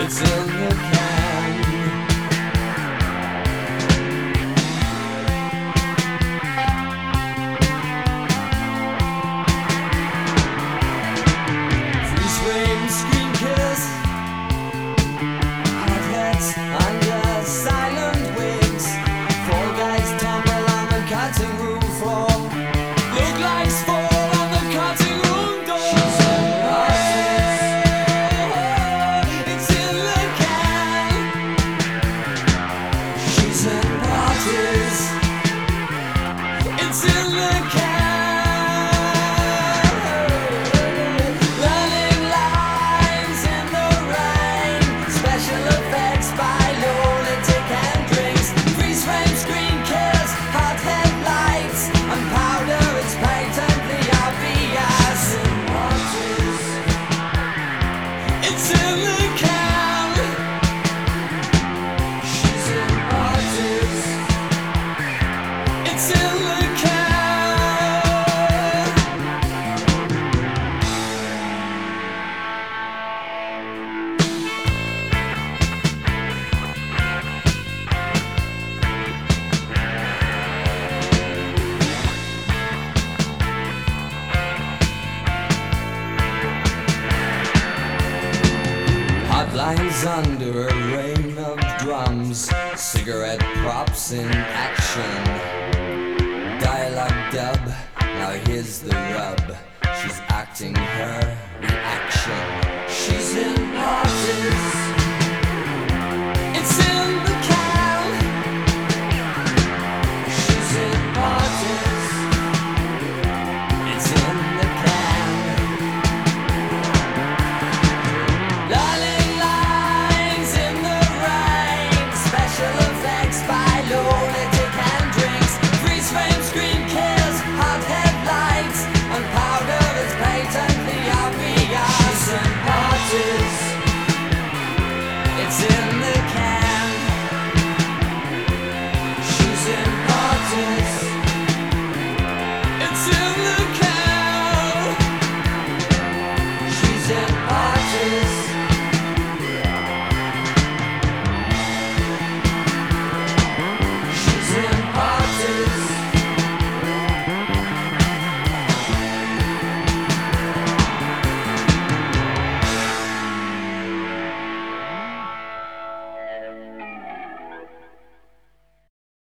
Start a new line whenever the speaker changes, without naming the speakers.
It's in the can. Freeze frame, screen kiss, hot heads under silent wigs. Four guys tumble on the cutting room floor. Look like fall on the cutting room door. She's an artist. It's in the can. She's an artist. It's in the can. Learning lines in the rain. Special effects by lunatic and drinks. Freeze frame, screen kiss, hot headlights, and powder. It's patently obvious. It's in the can. She's an artist. It's in the can. Hot lines under a rain of drums. Cigarette props in action. Dialogue dub. Now here's the rub.